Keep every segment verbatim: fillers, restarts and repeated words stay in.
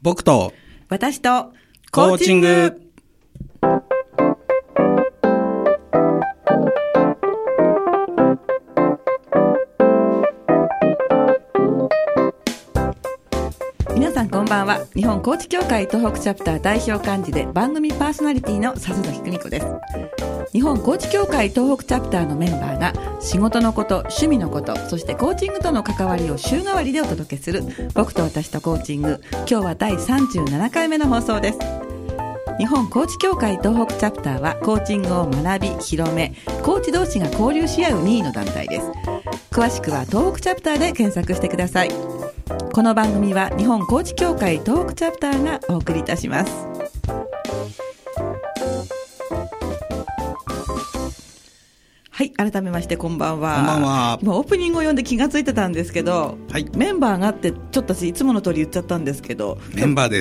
僕と私とコーチング。 皆さんこんばんは。日本コーチ協会東北チャプター代表幹事で番組パーソナリティの笹崎久美子です。日本コーチ協会東北チャプターのメンバーが仕事のこと、趣味のこと、そしてコーチングとの関わりを週替わりでお届けする僕と私とコーチング。今日はだいさんじゅうななかいめの放送です。日本コーチ協会東北チャプターはコーチングを学び、広め、コーチ同士が交流し合う任意の団体です。詳しくは東北チャプターで検索してください。この番組は日本コーチ協会東北チャプターがお送りいたします。はい、改めましてこんばんは。 こんばんは。 今オープニングを読んで気がついてたんですけど、はい、メンバーがってちょっと私いつもの通り言っちゃったんですけど、 メンバーです。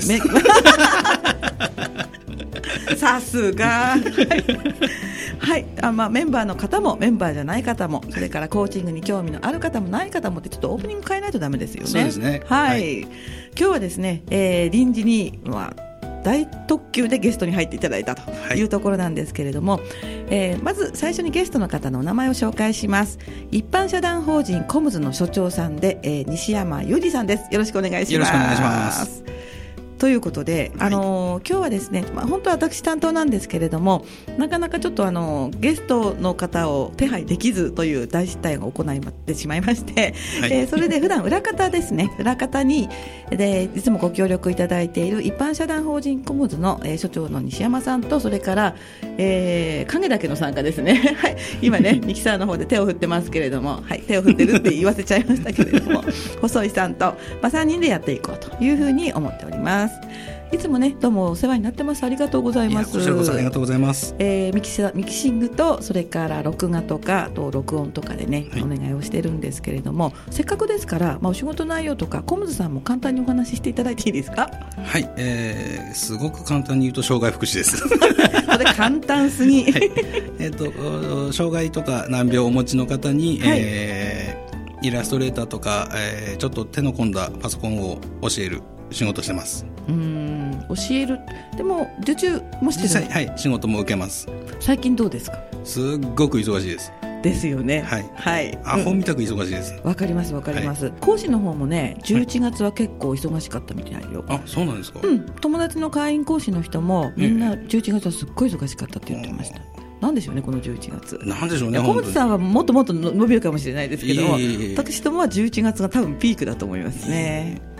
さすがはい、あ、まあ、メンバーの方もメンバーじゃない方も、それからコーチングに興味のある方もない方もってちょっとオープニング変えないとダメですよね。 そうですね。 はい、はい、今日はですね、えー、臨時に、まあ大特急でゲストに入っていただいたというところなんですけれども、はい、えー、まず最初にゲストの方のお名前を紹介します。一般社団法人コムズの所長さんで、えー、西山裕二さんです。よろしくお願いします。 よろしくお願いします。 ということで、あのー、今日はですね、まあ、本当は私担当なんですけれども、なかなかちょっと、あのー、ゲストの方を手配できずという大失態が行ってしまいまして、はい、えー、それで普段裏方ですね、裏方にでいつもご協力いただいている一般社団法人コムズの、えー、所長の西山さんと、それから、えー、影だけの参加ですねはい、今ねミキサーの方で手を振ってますけれども、はい、手を振ってるって言わせちゃいましたけれども細井さんと、まあ、さんにんでやっていこうというふうに思っております。いつもねどうもお世話になってます。ありがとうございます。 こちらこそありがとうございます。 えー、ミキシミキシングと、それから録画とかと録音とかでね、はい、お願いをしてるんですけれども、せっかくですから、まあ、お仕事内容とかコムズさんも簡単にお話ししていただいていいですか？ はい、えー、すごく簡単に言うと障害福祉ですそれ簡単すぎ、はい、 えーと障害とか難病をお持ちの方に、はい、えー、イラストレーターとか、えー、ちょっと手の込んだパソコンを教える仕事してます。 うーん、教える。でも受注もしてる。 実際、はい、仕事も受けます。 最近どうですか？ すっごく忙しいです。 ですよね。 はい、 はい、 アホみたく忙しいです。 わ、うん、かりますわかります、はい、講師の方もねじゅういちがつは結構忙しかったみたいよ、 はい、あ、そうなんですか？ うん、友達の会員講師の人もみんなじゅういちがつはすっごい忙しかったって言ってました、うん、なんでしょうねこのじゅういちがつ。 なんでしょうね。 小松さんはもっともっと伸びるかもしれないですけども、 いえいえいえ、 私どもはじゅういちがつが多分ピークだと思いますね。うん、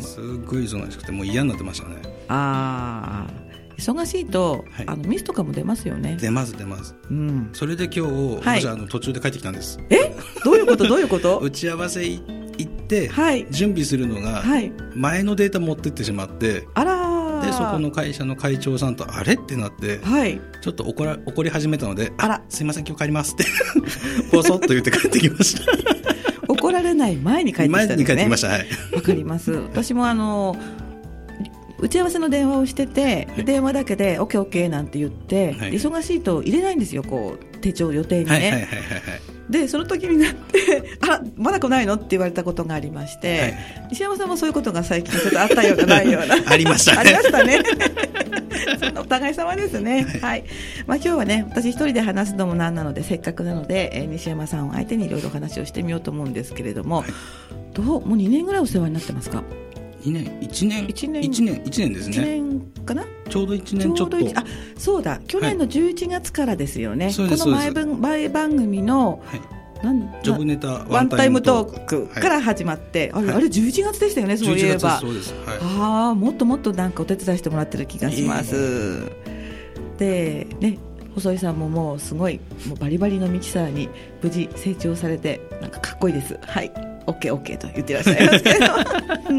すっごい忙しくてもう嫌になってましたね。 ああ、忙しいと、はい、あのミスとかも出ますよね。 出ます出ます、 うん、 それで今日、はい、私あの途中で帰ってきたんです。 え、どういうことどういうこと打ち合わせ行って、はい、準備するのが、はい、前のデータ持ってってしまって、 あら、 でそこの会社の会長さんとあれってなって、はい、ちょっと怒ら怒り始めたので、あら、すいません今日帰りますってポソッと言って帰ってきました怒られない前に帰ってきたんですね。前に帰ってきました。 はい、 わかります。私もあの打ち合わせの電話をしてて、はい、電話だけで オーケーオーケー なんて言って、はい、忙しいと入れないんですよ、こう手帳予定にね、はいはいはいはい、でその時になってあらまだ来ないのって言われたことがありまして、はい、西山さんもそういうことが最近ちょっとあったようなないようなありましたねありましたねそんなお互い様ですね、はいはい、まあ、今日はね私一人で話すのもなんなので、せっかくなので、えー、西山さんを相手にいろいろ話をしてみようと思うんですけれども、はい、どうもうにねんぐらいお世話になってますか？ にねんいちねんいちねんいちねんいちねんですね。 いちねんかな、 ちょうどいちねんちょっと。 あ、そうだ、去年のじゅういちがつからですよね、はい、この前分前番組の、はい、なんジョブネタワンタイムトークから始まって、はい、あれ、あれじゅういちがつでしたよね、そういえば。 そうです、はい、 あ、もっともっとなんかお手伝いしてもらってる気がします、えー、でね、細井さんももうすごいもうバリバリのミキサーに無事成長されて、なんかかっこいいです。はい、オッケーオッケーと言ってらっしゃいますけど、うん、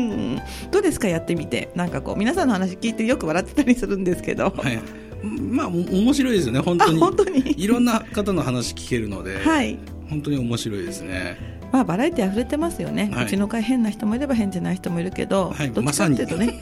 どうですかやってみて。なんかこう皆さんの話聞いてよく笑ってたりするんですけど、はい、 まあ面白いですよね。本当に本当にいろんな方の話聞けるので、はい、本当に面白いですね。 まあ、バラエティ溢れてますよね、はい、うちの会変な人もいれば変じゃない人もいるけど、はい、どっちかっていうとね、ま、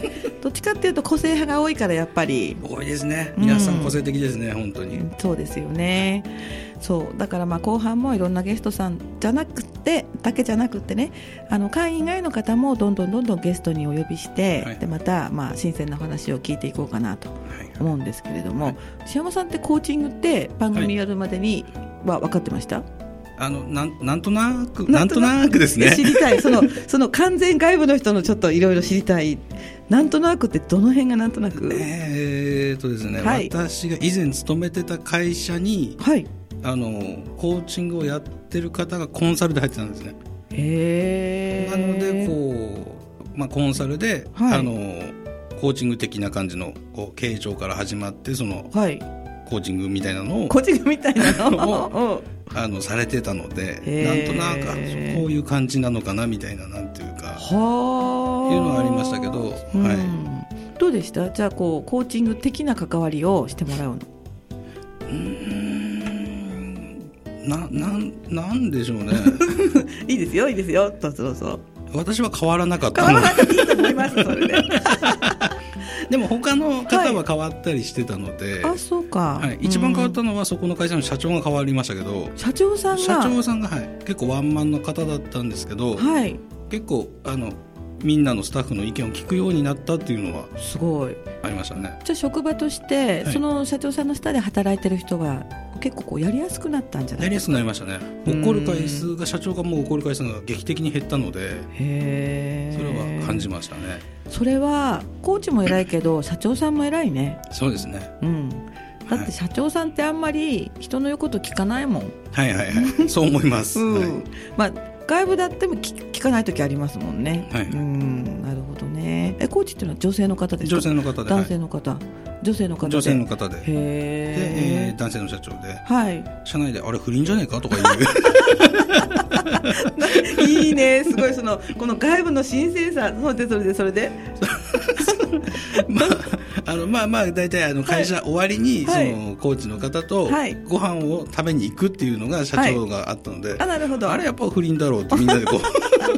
どっちかっていうと個性派が多いからやっぱり多いですね。皆さん個性的ですね、うん、本当にそうですよね。そうだからまあ後半もいろんなゲストさんじゃなくてだけじゃなくてね、あの会員以外の方もどんどんどんどんゲストにお呼びして、はい、でまたまあ新鮮な話を聞いていこうかなと思うんですけれども、はいはい、塩山さんってコーチングって番組やるまでには分かってました？ あの な, なんとなくなんとなくですね。 知りたいそのその完全外部の人のちょっといろいろ知りたい。なんとなくってどの辺がなんとなく？ えーっとですね、はい、私が以前勤めてた会社に、はい、あのコーチングをやってる方がコンサルで入ってたんですね。へー。なのでこう、まあ、コンサルで、はい、あのコーチング的な感じのこう傾聴から始まってその、はい、コーチングみたいなのをコーチングみたいなのをあのされてたので、なんとなくこういう感じなのかなみたいな、なんていうかはいうのがありましたけど、うん、はい、 どうでした？じゃあこうコーチング的な関わりをしてもらうの？うーんな、な、なんでしょうねいいですよいいですよ、どうぞどうぞ。 私は変わらなかった変わらなかったいいと思いますそれででも他の方は変わったりしてたので、 はい、あそうか、 はい、一番変わったのはそこの会社の社長が変わりましたけど、 社長さんが社長さんが、はい、結構ワンマンの方だったんですけど、はい、結構あのみんなのスタッフの意見を聞くようになったっていうのはすごいありましたね。 じゃあ職場として、はい、その社長さんの下で働いてる人が結構こうやりやすくなったんじゃないですか？ やりやすくなりましたね。怒る回数が社長がもう怒る回数が劇的に減ったので、へー、それは感じましたね。 それはコーチも偉いけど社長さんも偉いね。 そうですね、 うん、だって社長さんってあんまり人の言うこと聞かないもん。 はいはいはいそう思います、 うん、 はい、 まあ外部だっても 聞, 聞かないときありますもんね、はい、うん、なるほどね。えコーチっていうのは女性の方ですか？ 女性の方で、 男性の方、はい、女性の方で女性の方で、 へー、 で、えー、男性の社長で、はい、社内であれ不倫じゃねえかとか言ういいね、すごいそのこの外部の新鮮さ、それでそれでそれでまああのまあまあ大体あの会社終わりに、はい、そのコーチの方とご飯を食べに行くっていうのが社長があったので、はい、 あ、なるほど、 あれやっぱ不倫だろうってみんなでこう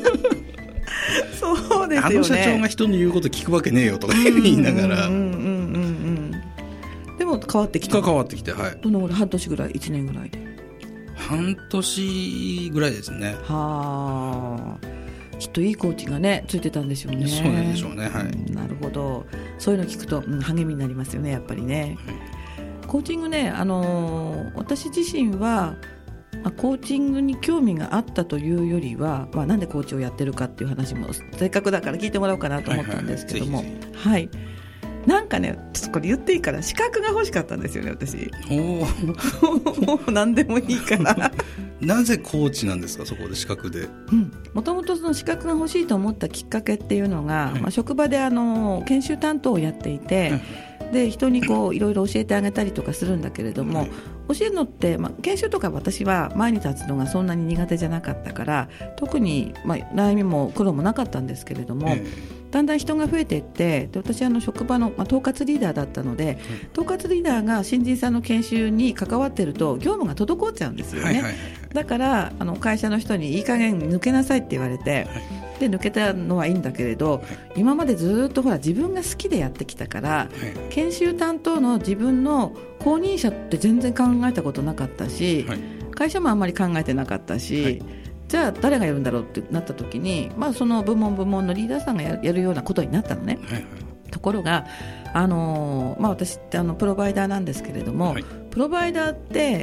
そうですよね、 あの社長が人の言うこと聞くわけねえよとか言いながら、うんうんうんうんうん、でも変わってきた。 変わってきて、はい、 どのぐらい、半年ぐらい、いちねんぐらいで？ 半年ぐらいですね。はあ、きっといいコーチがねついてたんでしょうね。 そうなんでしょうね、はい、 うん、なるほど。そういうの聞くと、うん、励みになりますよね、やっぱりね、はい、コーチングね、あのー、私自身はまあ、コーチングに興味があったというよりは、まあ、なんでコーチをやってるかっていう話もせっかくだから聞いてもらおうかなと思ったんですけども、はいはい、はい、なんかね、ちょっとこれ言っていいから資格が欲しかったんですよね、私。お何でもいいからなぜコーチなんですか、そこで資格で？ もともとその資格が欲しいと思ったきっかけっていうのが、はい、まあ、職場であの研修担当をやっていて、はい、で人にこういろいろ教えてあげたりとかするんだけれども、はい、教えるのって、まあ、研修とか私は前に立つのがそんなに苦手じゃなかったから特に、まあ、悩みも苦労もなかったんですけれども、えー、だんだん人が増えていって、で私あの職場の、まあ、統括リーダーだったので、うん、統括リーダーが新人さんの研修に関わっていると業務が滞っちゃうんですよね、はいはいはい、だからあの会社の人にいい加減抜けなさいって言われて、はい、で抜けたのはいいんだけれど、はい、今までずっとほら自分が好きでやってきたから、はい、研修担当の自分の後任者って全然考えたことなかったし、はい、会社もあんまり考えてなかったし、はい、じゃあ誰がやるんだろうってなった時に、まあ、その部門部門のリーダーさんが や, やるようなことになったのね、はいはい、ところが、あのーまあ、私ってあのプロバイダーなんですけれども、はい、プロバイダーって、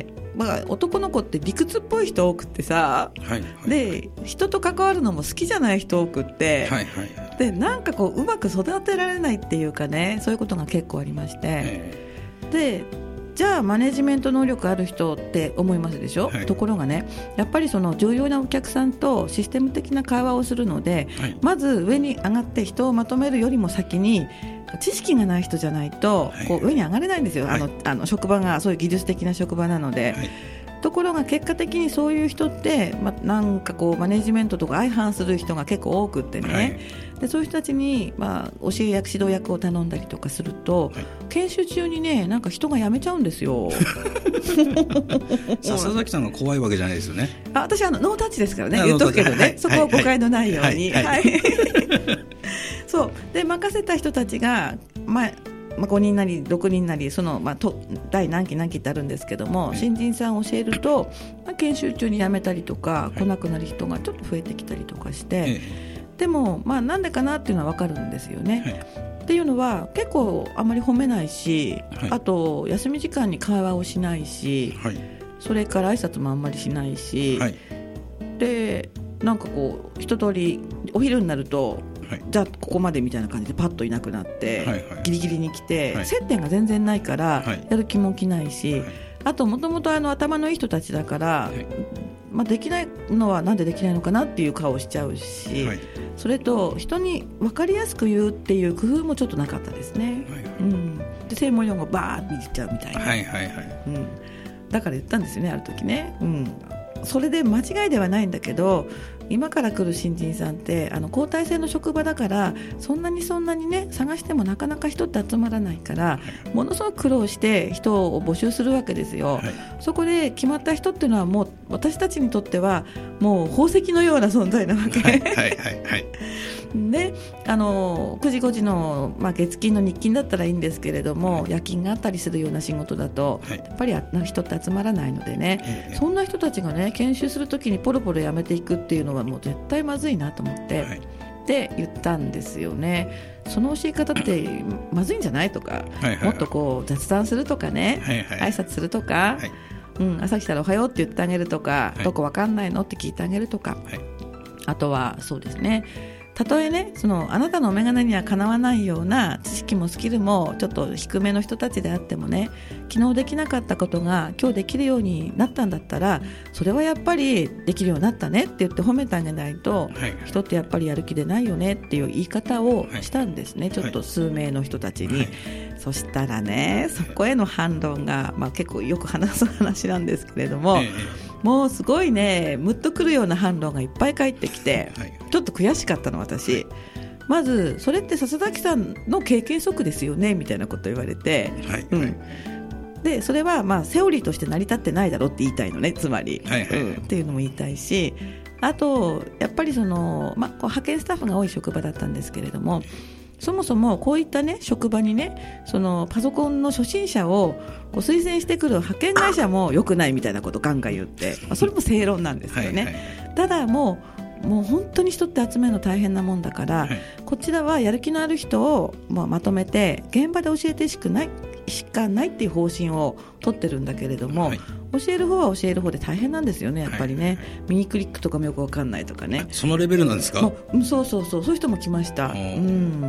まあ、男の子って理屈っぽい人多くってさ、はいはい、で人と関わるのも好きじゃない人多くって、はいはい、でなんかこううまく育てられないっていうかね、そういうことが結構ありまして、はい、でじゃあマネジメント能力ある人って思いますでしょ、はい、ところがね、やっぱりその重要なお客さんとシステム的な会話をするので、はい、まず上に上がって人をまとめるよりも先に知識がない人じゃないとこう上に上がれないんですよ、はい、あのあの職場がそういう技術的な職場なので、はい、ところが結果的にそういう人って、ま、なんかこうマネジメントとか相反する人が結構多くってね、はい、でそういう人たちに、まあ、教え役指導役を頼んだりとかすると、はい、研修中にねなんか人が辞めちゃうんですよ笹崎さんが怖いわけじゃないですよね。 あ、私あのノータッチですからね、言っとくけどね、はい、そこは誤解のないように、はいはいはい、 そうで任せた人たちが、まあまあ、ごにんなりろくにんなりその、まあ、と第何期何期ってあるんですけども、新人さんを教えると、まあ、研修中に辞めたりとか来なくなる人がちょっと増えてきたりとかして、でも、まあ、なんでかなっていうのは分かるんですよね。っていうのは結構あまり褒めないし、あと休み時間に会話をしないし、それから挨拶もあんまりしないし、でなんかこう一通りお昼になるとはい、じゃあここまでみたいな感じでパッといなくなって、はいはい、ギリギリに来て、はい、接点が全然ないから、はい、やる気も起きないし、はい、あともともと頭のいい人たちだから、はいまあ、できないのはなんでできないのかなっていう顔をしちゃうし、はい、それと人に分かりやすく言うっていう工夫もちょっとなかったですね、はいはいうん、で専門用語バーって言っちゃうみたいな、はいはいはいうん、だから言ったんですよねある時ね、うん、それで間違いではないんだけど今から来る新人さんってあの交代制の職場だからそんなにそんなにね探してもなかなか人って集まらないからものすごく苦労して人を募集するわけですよ、はい、そこで決まった人っていうのはもう私たちにとってはもう宝石のような存在なわけ、はいはいはいはい、であのくじごじの、まあ、月金の日勤だったらいいんですけれども、はい、夜勤があったりするような仕事だと、はい、やっぱり人って集まらないのでね、はい、そんな人たちがね研修するときにポロポロ辞めていくっていうのはもう絶対まずいなと思って、はい、って言ったんですよね。その教え方ってまずいんじゃないとか、はいはい、もっとこう雑談するとかね、はいはい、挨拶するとか、はいうん、朝来たらおはようって言ってあげるとか、はい、どこわかんないのって聞いてあげるとか、はい、あとはそうですねたとえねそのあなたのお眼鏡にはかなわないような知識もスキルもちょっと低めの人たちであってもね昨日できなかったことが今日できるようになったんだったらそれはやっぱりできるようになったねって言って褒めてあげないと、はい、人ってやっぱりやる気でないよねっていう言い方をしたんですね、はい、ちょっと数名の人たちに、はい、そしたらねそこへの反論が、まあ、結構よく話す話なんですけれども、はいもうすごいねムッとくるような反論がいっぱい返ってきて、はい、ちょっと悔しかったの私、はい、まずそれって笹崎さんの経験則ですよねみたいなこと言われて、はいうん、でそれはまあセオリーとして成り立ってないだろうって言いたいのねつまり、はいはいはいうん、っていうのも言いたいしあとやっぱりその、まあ、こう派遣スタッフが多い職場だったんですけれどもそもそもこういったね職場にねそのパソコンの初心者をこう推薦してくる派遣会社も良くないみたいなことをガンガン言って、まあ、それも正論なんですよね、はいはい、ただもう、もう本当に人って集めるの大変なもんだから、はい、こちらはやる気のある人を、まあ、まとめて現場で教えてしくないしかないっていう方針を取ってるんだけれども、はい、教える方は教える方で大変なんですよねやっぱりね、はいはい、ミニクリックとかもよく分かんないとかねそのレベルなんですか。 そうそうそうそういう人も来ました、うん、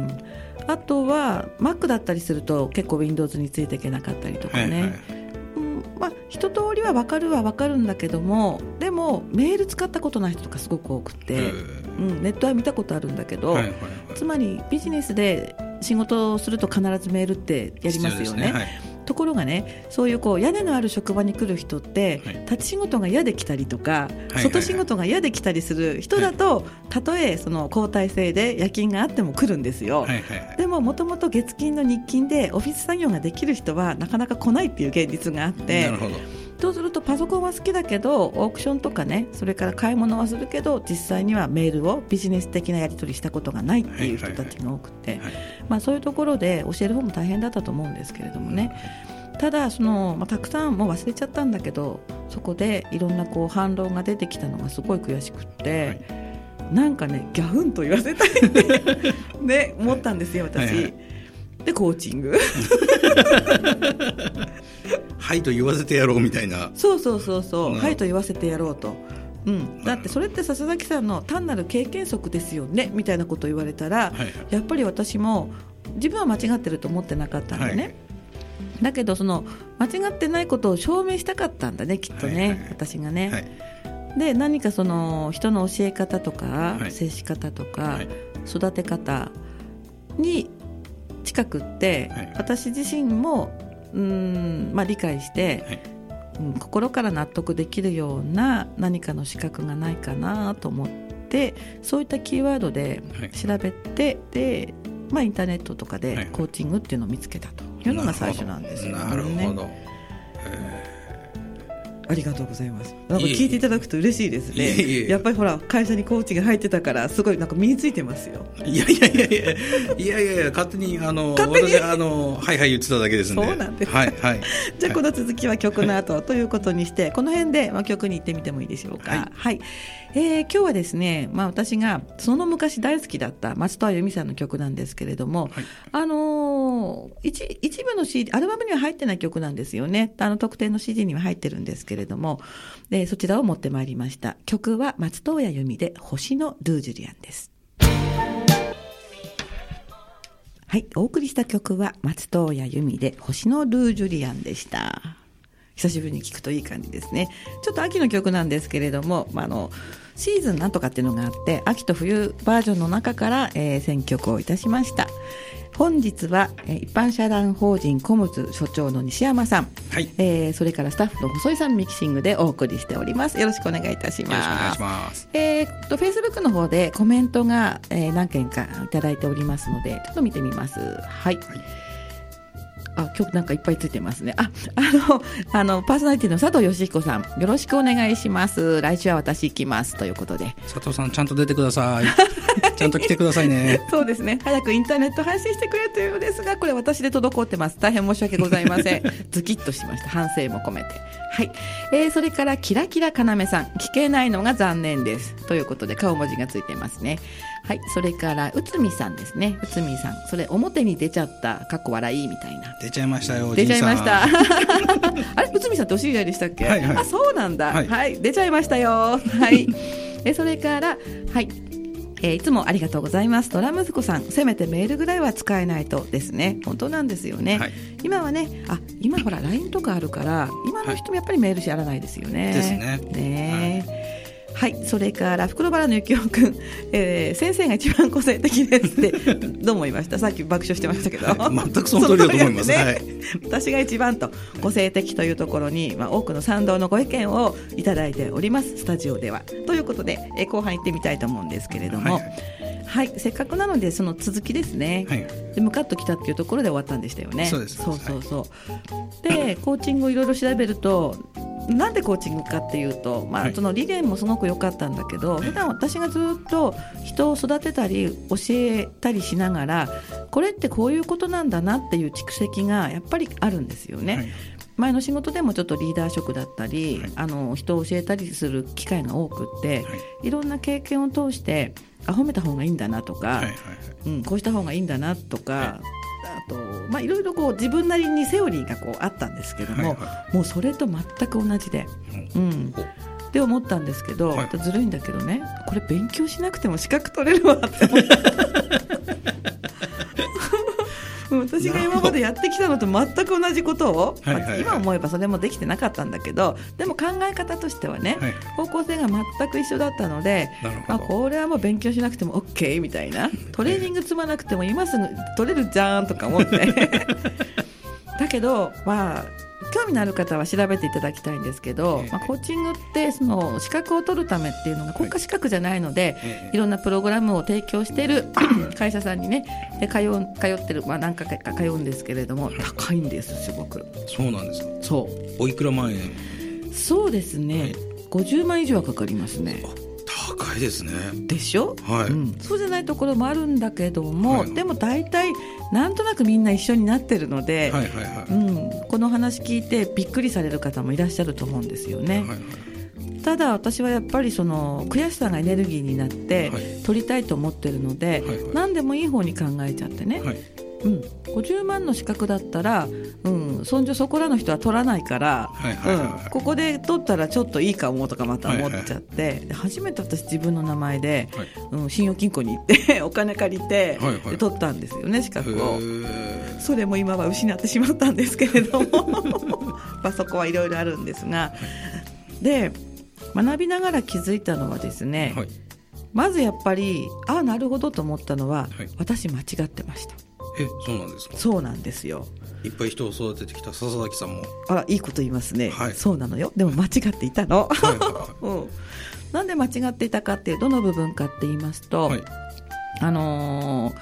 あとは Mac だったりすると結構 Windows についていけなかったりとかね、はいはいうんまあ、一通りは分かるは分かるんだけどもでもメール使ったことない人とかすごく多くて、うん、ネットは見たことあるんだけど、はいはいはい、つまりビジネスで仕事をすると必ずメールってやりますよね、はい、ところがねそういうこう屋根のある職場に来る人って、はい、立ち仕事が嫌で来たりとか、はいはいはい、外仕事が嫌で来たりする人だと、はい、たとえその交代制で夜勤があっても来るんですよ、はいはいはい、でももともと月金の日勤でオフィス作業ができる人はなかなか来ないっていう現実があってなるほどそうするとパソコンは好きだけどオークションとかねそれから買い物はするけど実際にはメールをビジネス的なやり取りしたことがないっていう人たちが多くて、はいはいはいまあ、そういうところで教える方も大変だったと思うんですけれどもねただその、まあ、たくさんもう忘れちゃったんだけどそこでいろんなこう反論が出てきたのがすごい悔しくって、はい、なんかねギャフンと言わせたいって、ね、思ったんですよ私、はいはい、でコーチングはいと言わせてやろうみたいなそうそうそうそう、うん、はいと言わせてやろうと、うん、だってそれって笹崎さんの単なる経験則ですよねみたいなことを言われたら、はいはい、やっぱり私も自分は間違ってると思ってなかったんだね、はい、だけどその間違ってないことを証明したかったんだねきっとね、はいはいはい、私がね、はい、で何かその人の教え方とか、はい、接し方とか、はい、育て方に近くって、はい、私自身もうーん、まあ、理解して、はいうん、心から納得できるような何かの資格がないかなと思ってそういったキーワードで調べて、はい、で、まあ、インターネットとかでコーチングっていうのを見つけたというのが最初なんですよね。 なるほど、 ありがとうございます。なんか聞いていただくと嬉しいですね。いえいえ、やっぱりほら会社にコーチが入ってたからすごいなんか身についてますよ。 いやいやいやいやいやいやいや勝手にあの勝手に私あのはいはい言ってただけですね。 そうなんです、 はいはい、 じゃあこの続きは曲の後ということにして、はい、この辺で、まあ、曲に行ってみてもいいでしょうか。はい、はい、えー、今日はですね、まあ、私がその昔大好きだった松任谷由実さんの曲なんですけれども、はい、あのー、一, 一部の シーディー アルバムには入ってない曲なんですよね。あの特典の シーディー には入ってるんですけれども、でそちらを持ってまいりました。曲は松任谷由実で星のルージュリアンです。はい、お送りした曲は松任谷由実で星のルージュリアンでした。久しぶりに聞くといい感じですね。ちょっと秋の曲なんですけれども、まあ、あのシーズンなんとかっていうのがあって秋と冬バージョンの中から、えー、選曲をいたしました。本日は、えー、一般社団法人コムズ所長の西山さん、はい、えー、それからスタッフの細井さんミキシングでお送りしております。よろしくお願いいたします。よろしくお願いします。えー、と Facebook の方でコメントが、えー、何件かいただいておりますのでちょっと見てみます。はい、はい、あ、今日なんかいっぱいついてますね。あ、あの、あの、パーソナリティの佐藤義彦さん、よろしくお願いします。来週は私行きます。ということで。 佐藤さん、ちゃんと出てください。ちゃんと来てくださいね。 そうですね。早くインターネット配信してくれというのですが、これ私で滞ってます。大変申し訳ございません。ズキッとしました。反省も込めて。はい。えー、それから、キラキラかなめさん、聞けないのが残念です。ということで、顔文字がついてますね。はい。それから、うつみさんですね。うつみさん。それ、表に出ちゃった、かっこ笑いみたいな。 出ちゃいましたよ、 出ちゃいました。あれ、うつみさんってお知り合いでしたっけ？はいはい、あ、そうなんだ。はい、はい。出ちゃいましたよ。はい。え、それから、はい。えー、いつもありがとうございます。ドラムズコさん、せめてメールぐらいは使えないとですね。本当なんですよね。はい、今はね、あ、今ほら ライン とかあるから今の人もやっぱりメールしやらないですよね。 はい、ですね。 ね、はい、はい、それから袋原のゆきおくん、えー、先生が一番個性的ですってどう思いました？さっき爆笑してましたけど、 はい、全くその通りだと思います、ね、はい、 私が一番と個性的というところに、まあ、多くの賛同のご意見をいただいております。スタジオではということで、えー、後半行ってみたいと思うんですけれども、はい、はい、せっかくなのでその続きですね、はい、でムカッときたっていうところで終わったんでしたよね。 そうです。 そうそうそう、はい、でコーチングをいろいろ調べるとなんでコーチングかっていうと、まあ、その理念もすごく良かったんだけど、はい、普段私がずっと人を育てたり教えたりしながらこれってこういうことなんだなっていう蓄積がやっぱりあるんですよね。はい、前の仕事でもちょっとリーダー職だったり、はい、あの人を教えたりする機会が多くって、はい、いろんな経験を通してあ褒めた方がいいんだなとか、はいはいはい、うん、こうした方がいいんだなとか、はい、あと、まあ、いろいろこう自分なりにセオリーがこうあったんですけども、はいはい、もうそれと全く同じで、うん、って思ったんですけど、はい、ずるいんだけどね、これ勉強しなくても資格取れるわって思った私が今までやってきたのと全く同じことを、はいはいはい、今思えばそれもできてなかったんだけど、でも考え方としてはね、はい、方向性が全く一緒だったので、まあ、これはもう勉強しなくても OK みたいな、トレーニング積まなくても今すぐ取れるじゃんとか思ってだけどまあ興味のある方は調べていただきたいんですけど、まあ、コーチングってその資格を取るためっていうのが国家資格じゃないので、はい、いろんなプログラムを提供している会社さんにねで通う、通ってる、まあ、何回か通うんですけれども高いんですすごく。 そうなんですか。 そうおいくら万円？ そうですね、はい、ごじゅうまん以上はかかりますね。 高いですね。 でしょ、 はい、 うん、そうじゃないところもあるんだけども、はい、でも大体なんとなくみんな一緒になってるので、はいはいはい、うん、この話聞いてびっくりされる方もいらっしゃると思うんですよね。はいはい、ただ私はやっぱりその悔しさがエネルギーになって取りたいと思ってるので、はいはいはい、何でもいい方に考えちゃってね、はい、うん、ごじゅうまんの資格だったら、うん、そんじょそこらの人は取らないから、はいはいはいはい、うん、ここで取ったらちょっといいかもとかまた思っちゃって、はいはい、初めて私自分の名前で、はい、うん、信用金庫に行ってお金借りて、はいはい、で取ったんですよね、資格を。それも今は失ってしまったんですけれどもまあそこはいろいろあるんですが、で学びながら気づいたのはですね、はい、まずやっぱりああなるほどと思ったのは、はい、私間違ってました。 え、そうなんですか。 そうなんですよ。 いっぱい人を育ててきた笹崎さんも、 あらいいこと言いますね、はい、そうなのよ。でも間違っていたの、はいはいはい、うん、なんで間違っていたかってどの部分かって言いますと、はい、あのー、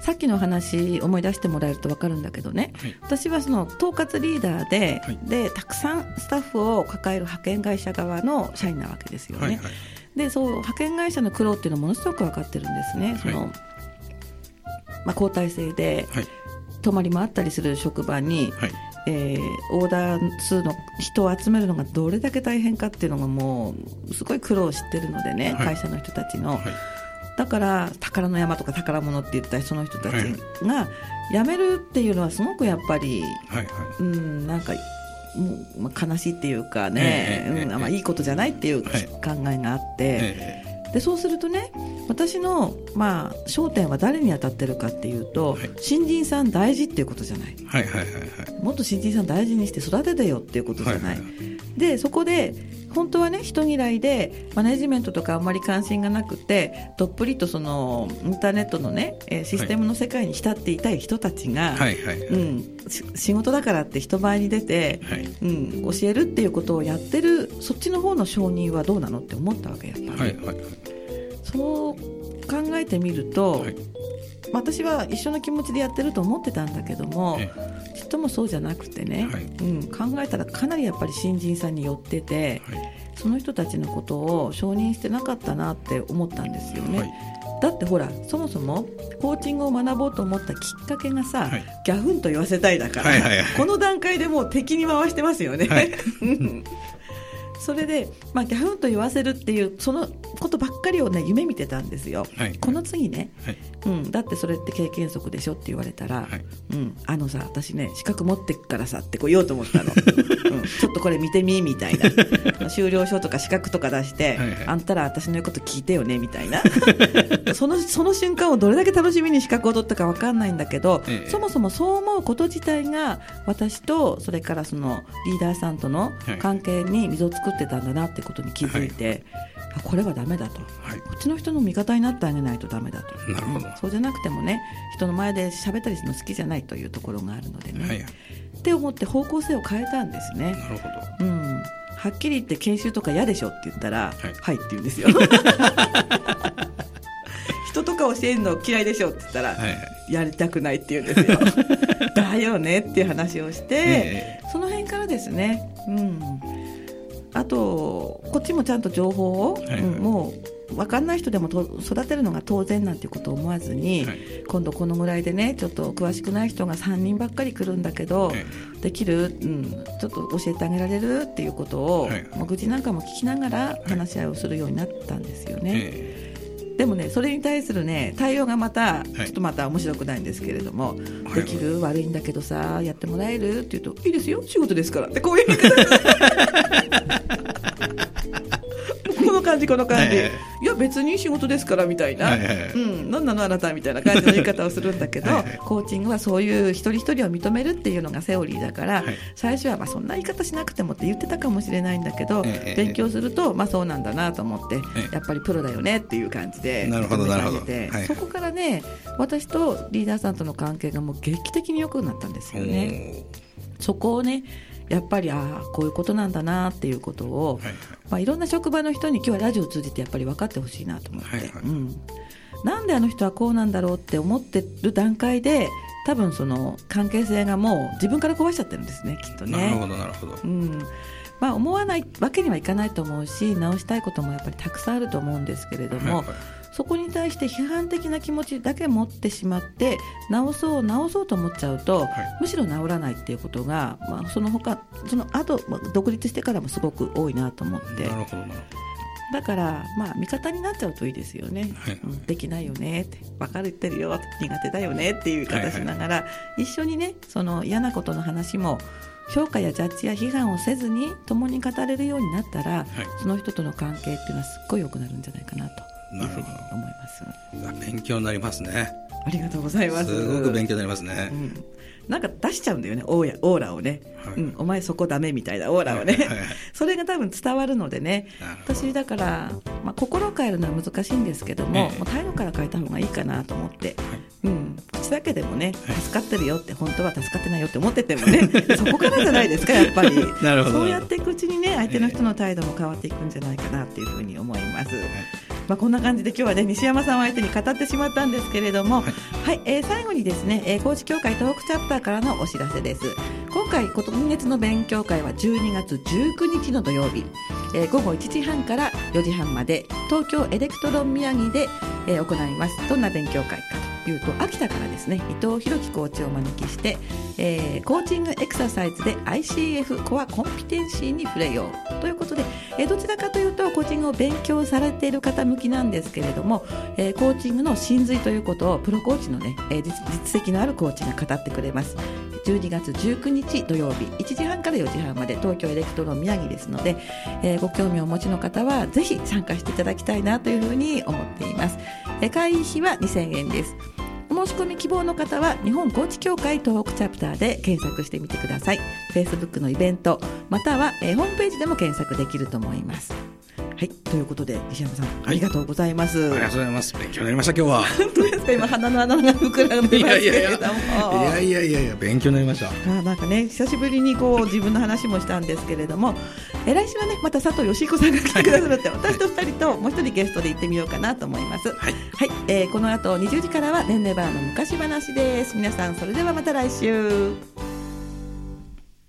さっきの話思い出してもらえると分かるんだけどね、はい、私はその統括リーダー で,、はい、でたくさんスタッフを抱える派遣会社側の社員なわけですよね、はいはい、でそう派遣会社の苦労っていうのはものすごく分かってるんですね。その、はいまあ、交代制で、はい、泊まりもあったりする職場に、はいえー、オーダー数の人を集めるのがどれだけ大変かっていうのがもうすごい苦労を知ってるのでね、はい、会社の人たちの、はい、だから宝の山とか宝物って言ったその人たちが辞めるっていうのはすごくやっぱり、はいはいうん、なんかもう、まあ、悲しいっていうかね、えーうんまあ、いいことじゃないっていう考えがあって、えーでそうするとね私の、まあ、焦点は誰に当たってるかっていうと、はい、新人さん大事っていうことじゃない、はいはいはいはい、もっと新人さん大事にして育ててよっていうことじゃない、はいはいはい、でそこで本当はね人嫌いでマネジメントとかあんまり関心がなくてどっぷりとそのインターネットのねシステムの世界に浸っていたい人たちが、はいはいはいうん、仕事だからって人前に出て、はいうん、教えるっていうことをやってるそっちの方の承認はどうなのって思ったわけやっぱり、はいはいはい、そう考えてみると、はい、私は一緒の気持ちでやってると思ってたんだけどもちっともそうじゃなくてね、はいうん、考えたらかなりやっぱり新人さんに寄ってて、はい、その人たちのことを承認してなかったなって思ったんですよね、はい、だってほらそもそもコーチングを学ぼうと思ったきっかけがさ、はい、ギャフンと言わせたいだから、はいはいはい、この段階でもう敵に回してますよね、はいそれで、まあ、ギャフンと言わせるっていうそのことばっかりを、ね、夢見てたんですよ、はい、この次ね、はいうん、だってそれって経験則でしょって言われたら、はいうん、あのさ私ね資格持ってっからさってこう言おうと思ったの、うん、ちょっとこれ見てみみたいな修了書とか資格とか出して、はいはい、あんたら私の言うこと聞いてよねみたいなその、その瞬間をどれだけ楽しみに資格を取ったか分かんないんだけど、ええ、そもそもそう思うこと自体が私とそれからそのリーダーさんとの関係に溝を作ってたんだなってことに気づいて、はい、あこれはダメだと、はい、こっちの人の味方になってあげないとダメだと。なるほど、うん、そうじゃなくてもね人の前で喋ったりするの好きじゃないというところがあるのでね、はい、って思って方向性を変えたんですね。なるほど、うん、はっきり言って研修とか嫌でしょって言ったらはい、はいって言うんですよ人とか教えるの嫌いでしょって言ったら、はいはい、やりたくないって言うんですよだよねっていう話をして、えー、その辺からですね、うん、あとこっちもちゃんと情報を、はいはいうん、もう分かんない人でもと育てるのが当然なんていうことを思わずに、はい、今度このぐらいでねちょっと詳しくない人がさんにんばっかり来るんだけど、はい、できる、うん、ちょっと教えてあげられるっていうことを、はい、もう愚痴なんかも聞きながら話し合いをするようになったんですよね、はい、でもねそれに対するね対応がまたちょっとまた面白くないんですけれども、はい、できる悪いんだけどさやってもらえるって言うといいですよ仕事ですからってこういう言い方この感じこの感じ、はいはい、いや別に仕事ですからみたいな、はいはいはいうん、何なのあなたみたいな感じの言い方をするんだけどはい、はい、コーチングはそういう一人一人を認めるっていうのがセオリーだから、はい、最初はまあそんな言い方しなくてもって言ってたかもしれないんだけど、はい、勉強するとまあそうなんだなと思って、はい、やっぱりプロだよねっていう感じでなるほどなるほど、はい、 そこからね私とリーダーさんとの関係がもう劇的に良くなったんですよね。そこをねやっぱりあこういうことなんだなっていうことを、はいはいまあ、いろんな職場の人に今日はラジオを通じてやっぱり分かってほしいなと思って、はいはいうん、なんであの人はこうなんだろうって思ってる段階で多分その関係性がもう自分から壊しちゃってるんですねきっとね。 なるほどなるほど、 うんまあ、思わないわけにはいかないと思うし直したいこともやっぱりたくさんあると思うんですけれども、はいはいそこに対して批判的な気持ちだけ持ってしまって直そう直そうと思っちゃうと、はい、むしろ治らないっていうことが、まあ、その他その後独立してからもすごく多いなと思ってなるほどなだから、まあ、味方になっちゃうといいですよね、はいうん、できないよねって分かってるよ苦手だよねっていう言い方しながら、はいはい、一緒にねその嫌なことの話も評価やジャッジや批判をせずに共に語れるようになったら、はい、その人との関係っていうのはすっごい良くなるんじゃないかなというふうに思います。 勉強になりますね。 ありがとうございます。 すごく勉強になりますね、うん、なんか出しちゃうんだよねオーやオーラをね、はいうん、お前そこダメみたいなオーラをね、はいはいはい、それが多分伝わるのでね私だから、まあ、心を変えるのは難しいんですけども、ええ、もう態度から変えた方がいいかなと思って、はいうん、口だけでもね助かってるよって、はい、本当は助かってないよって思っててもねそこからじゃないですかやっぱりなるほどそうやっていくうちにね相手の人の態度も変わっていくんじゃないかなっていうふうに思います、はいまあ、こんな感じで今日はね西山さんを相手に語ってしまったんですけれども、はいはい、えー、最後にですね、えー、高知協会東北チャプターからのお知らせです。今回今月の勉強会はじゅうにがつじゅうくにちの土曜日、えー、ごごいちじはんからよじはんまで東京エレクトロン宮城で、えー、行います。どんな勉強会かというと、秋田からですね伊藤弘樹コーチをお招きして、えー、コーチングエクササイズで アイシーエフ コアコンピテンシーに触れようということで、えー、どちらかというとコーチングを勉強されている方向きなんですけれども、えー、コーチングの真髄ということをプロコーチのね、えー、実, 実績のあるコーチが語ってくれます。じゅうにがつじゅうくにち土曜日いちじはんからよじはんまで東京エレクトロン宮城ですので、えー、ご興味をお持ちの方はぜひ参加していただきたいなというふうに思っています。えー、会費はにせんえんです。お申し込み希望の方は日本コーチ協会東北チャプターで検索してみてください。 Facebook のイベントまたは、えー、ホームページでも検索できると思います。はい、ということで西山さん、はい、ありがとうございます。 ありがとうございます。勉強になりました今日は。 本当ですか。今鼻の穴が膨らんでますけれども、 いやいやいやいや勉強になりました。 あ、なんかね久しぶりにこう自分の話もしたんですけれども、え来週はねまた佐藤義彦さんが来てくださって、私とふたりともう一人ゲストで行ってみようかなと思います。はい、はい、えー、この後にじゅうじからはねんねバーの昔話です。皆さんそれではまた来週。